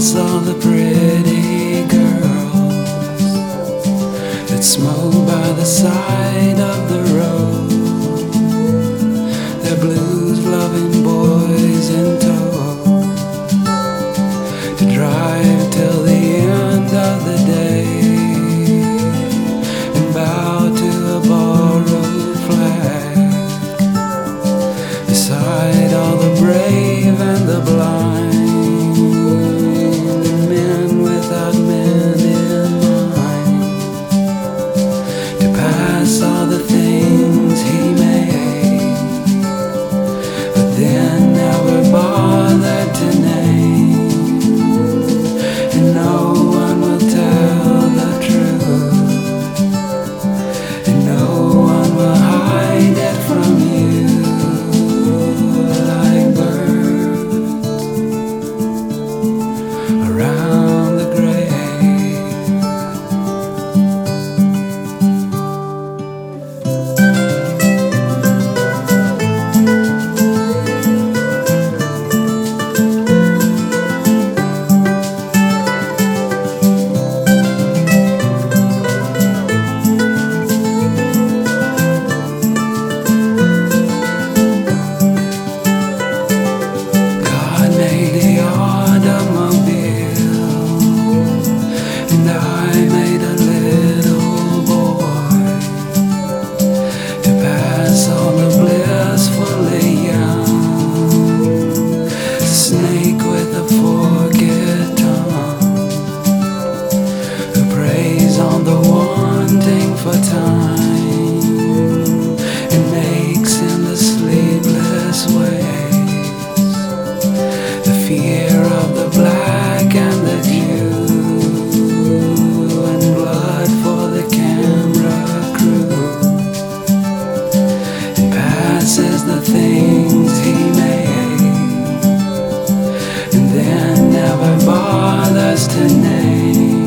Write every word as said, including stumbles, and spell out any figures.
pass all the pretty girls that smoke by the side of the road, their blues-loving boys in tow, to drive till the end of the day and bow to a borrowed flag beside all the brave and the blind. All the things he made, but then never bothered to name, and no one will tell the truth, and no one will hide it from you, like birds around the grave. Snake with a forked tongue, who preys on the wanting for time and makes in the sleepless ways the fear of the black and the Jew, and blood for the camera crew, and passes the things he made, then never bothers to name.